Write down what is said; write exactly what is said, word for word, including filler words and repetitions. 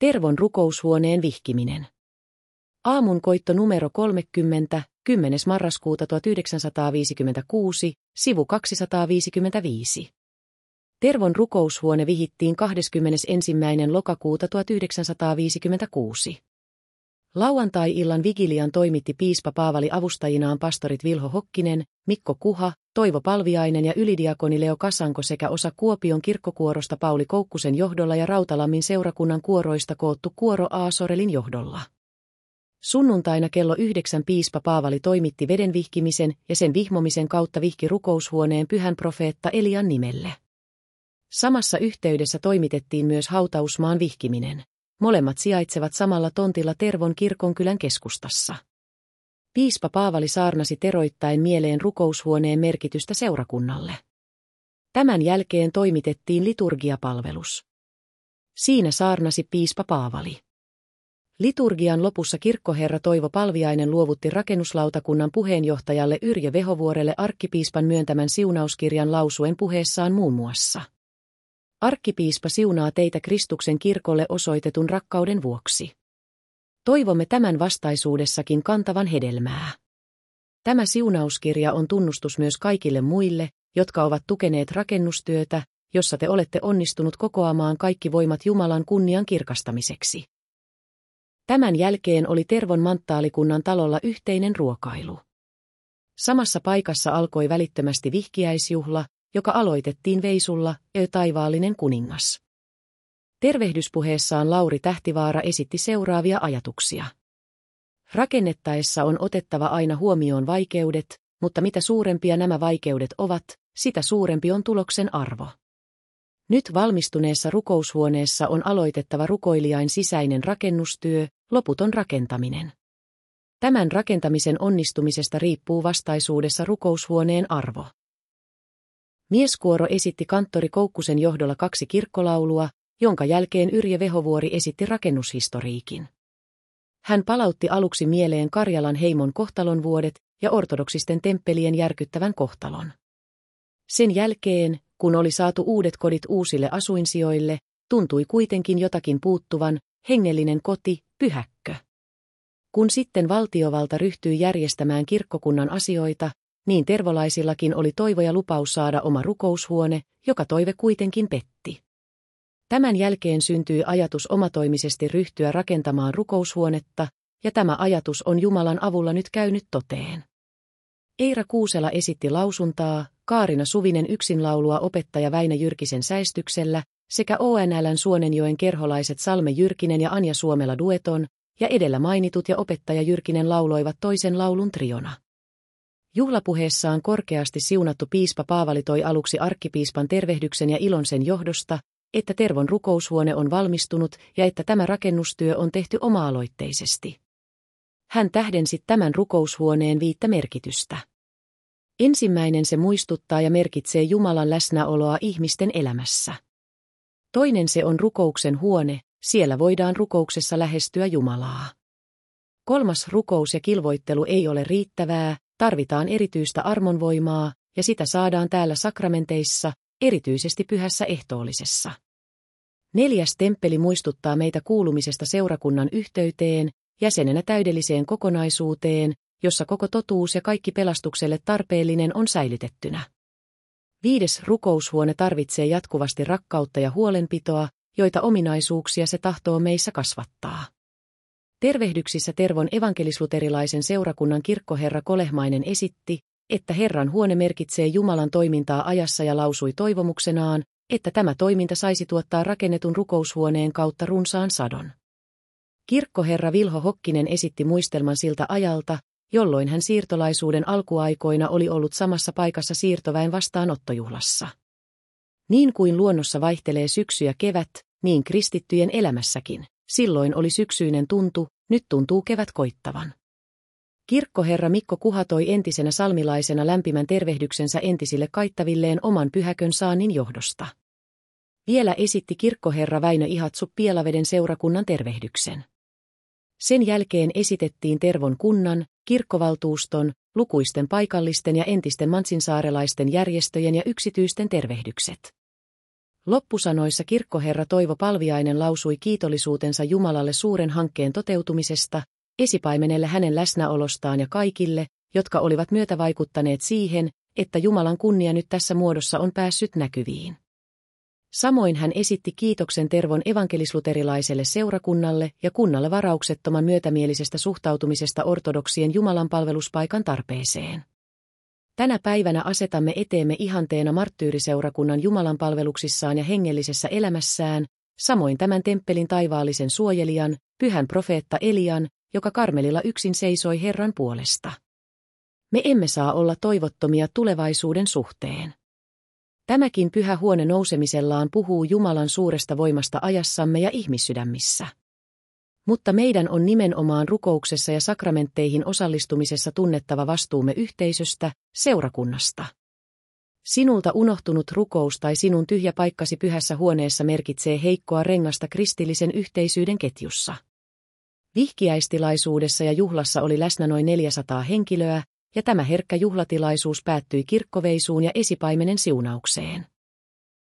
Tervon rukoushuoneen vihkiminen. Aamun koitto numero kolmekymmentä, kymmenes marraskuuta tuhatyhdeksänsataaviisikymmentäkuusi, sivu kaksisataaviisikymmentäviisi. Tervon rukoushuone vihittiin kahdeskymmenesensimmäinen lokakuuta tuhatyhdeksänsataaviisikymmentäkuusi. Lauantai-illan vigilian toimitti piispa Paavali avustajinaan pastorit Vilho Hokkinen, Mikko Kuha, Toivo Palviainen ja ylidiakoni Leo Kasanko sekä osa Kuopion kirkkokuorosta Pauli Koukkusen johdolla ja Rautalammin seurakunnan kuoroista koottu kuoro A. Sorelin johdolla. Sunnuntaina kello yhdeksän piispa Paavali toimitti veden vihkimisen ja sen vihmomisen kautta vihki rukoushuoneen pyhän profeetta Elian nimelle. Samassa yhteydessä toimitettiin myös hautausmaan vihkiminen. Molemmat sijaitsevat samalla tontilla Tervon kirkonkylän keskustassa. Piispa Paavali saarnasi teroittaen mieleen rukoushuoneen merkitystä seurakunnalle. Tämän jälkeen toimitettiin liturgiapalvelus. Siinä saarnasi piispa Paavali. Liturgian lopussa kirkkoherra Toivo Palviainen luovutti rakennuslautakunnan puheenjohtajalle Yrjö Vehovuorelle arkkipiispan myöntämän siunauskirjan lausuen puheessaan muun muassa: Arkkipiispa siunaa teitä Kristuksen kirkolle osoitetun rakkauden vuoksi. Toivomme tämän vastaisuudessakin kantavan hedelmää. Tämä siunauskirja on tunnustus myös kaikille muille, jotka ovat tukeneet rakennustyötä, jossa te olette onnistunut kokoamaan kaikki voimat Jumalan kunnian kirkastamiseksi. Tämän jälkeen oli Tervon manttaalikunnan talolla yhteinen ruokailu. Samassa paikassa alkoi välittömästi vihkiäisjuhla, joka aloitettiin veisulla, Ö taivaallinen kuningas. Tervehdyspuheessaan Lauri Tähtivaara esitti seuraavia ajatuksia. Rakennettaessa on otettava aina huomioon vaikeudet, mutta mitä suurempia nämä vaikeudet ovat, sitä suurempi on tuloksen arvo. Nyt valmistuneessa rukoushuoneessa on aloitettava rukoilijain sisäinen rakennustyö, loputon rakentaminen. Tämän rakentamisen onnistumisesta riippuu vastaisuudessa rukoushuoneen arvo. Mieskuoro esitti kanttori Koukkusen johdolla kaksi kirkkolaulua, jonka jälkeen Yrjö Vehovuori esitti rakennushistoriikin. Hän palautti aluksi mieleen Karjalan heimon kohtalon vuodet ja ortodoksisten temppelien järkyttävän kohtalon. Sen jälkeen, kun oli saatu uudet kodit uusille asuinsijoille, tuntui kuitenkin jotakin puuttuvan, hengellinen koti, pyhäkkö. Kun sitten valtiovalta ryhtyi järjestämään kirkkokunnan asioita, niin tervolaisillakin oli toivo ja lupaus saada oma rukoushuone, joka toive kuitenkin petti. Tämän jälkeen syntyi ajatus omatoimisesti ryhtyä rakentamaan rukoushuonetta, ja tämä ajatus on Jumalan avulla nyt käynyt toteen. Eira Kuusela esitti lausuntaa, Kaarina Suvinen yksinlaulua opettaja Väinö Jyrkisen säestyksellä, sekä O N L:n Suonenjoen kerholaiset Salme Jyrkinen ja Anja Suomela dueton, ja edellä mainitut ja opettaja Jyrkinen lauloivat toisen laulun triona. Juhlapuheessaan korkeasti siunattu piispa Paavali toi aluksi arkkipiispan tervehdyksen ja ilon sen johdosta, että Tervon rukoushuone on valmistunut ja että tämä rakennustyö on tehty oma-aloitteisesti. Hän tähdensi tämän rukoushuoneen viittä merkitystä. Ensimmäinen se muistuttaa ja merkitsee Jumalan läsnäoloa ihmisten elämässä. Toinen se on rukouksen huone, siellä voidaan rukouksessa lähestyä Jumalaa. Kolmas rukous ja kilvoittelu ei ole riittävää, tarvitaan erityistä armonvoimaa, ja sitä saadaan täällä sakramenteissa, erityisesti pyhässä ehtoollisessa. Neljäs temppeli muistuttaa meitä kuulumisesta seurakunnan yhteyteen, jäsenenä täydelliseen kokonaisuuteen, jossa koko totuus ja kaikki pelastukselle tarpeellinen on säilytettynä. Viides rukoushuone tarvitsee jatkuvasti rakkautta ja huolenpitoa, joita ominaisuuksia se tahtoo meissä kasvattaa. Tervehdyksissä Tervon evankelisluterilaisen seurakunnan kirkkoherra Kolehmainen esitti, että Herran huone merkitsee Jumalan toimintaa ajassa ja lausui toivomuksenaan, että tämä toiminta saisi tuottaa rakennetun rukoushuoneen kautta runsaan sadon. Kirkkoherra Vilho Hokkinen esitti muistelman siltä ajalta, jolloin hän siirtolaisuuden alkuaikoina oli ollut samassa paikassa siirtoväen vastaanottojuhlassa. Niin kuin luonnossa vaihtelee syksy ja kevät, niin kristittyjen elämässäkin. Silloin oli syksyinen tuntu, nyt tuntuu kevät koittavan. Kirkkoherra Mikko Kuha toi entisenä salmilaisena lämpimän tervehdyksensä entisille kaittavilleen oman pyhäkön saannin johdosta. Vielä esitti kirkkoherra Väinö Ihatsu Pielaveden seurakunnan tervehdyksen. Sen jälkeen esitettiin Tervon kunnan, kirkkovaltuuston, lukuisten paikallisten ja entisten mansinsaarelaisten järjestöjen ja yksityisten tervehdykset. Loppusanoissa kirkkoherra Toivo Palviainen lausui kiitollisuutensa Jumalalle suuren hankkeen toteutumisesta, esipaimenelle hänen läsnäolostaan ja kaikille, jotka olivat myötävaikuttaneet siihen, että Jumalan kunnia nyt tässä muodossa on päässyt näkyviin. Samoin hän esitti kiitoksen Tervon evankelisluterilaiselle seurakunnalle ja kunnalle varauksettoman myötämielisestä suhtautumisesta ortodoksien jumalanpalveluspaikan tarpeeseen. Tänä päivänä asetamme eteemme ihanteena marttyyriseurakunnan jumalanpalveluksissaan ja hengellisessä elämässään, samoin tämän temppelin taivaallisen suojelijan, pyhän profeetta Elian, joka Karmelilla yksin seisoi Herran puolesta. Me emme saa olla toivottomia tulevaisuuden suhteen. Tämäkin pyhä huone nousemisellaan puhuu Jumalan suuresta voimasta ajassamme ja ihmissydämissä. Mutta meidän on nimenomaan rukouksessa ja sakramentteihin osallistumisessa tunnettava vastuumme yhteisöstä, seurakunnasta. Sinulta unohtunut rukous tai sinun tyhjä paikkasi pyhässä huoneessa merkitsee heikkoa rengasta kristillisen yhteisyyden ketjussa. Vihkiäistilaisuudessa ja juhlassa oli läsnä noin neljäsataa henkilöä, ja tämä herkkä juhlatilaisuus päättyi kirkkoveisuun ja esipaimenen siunaukseen.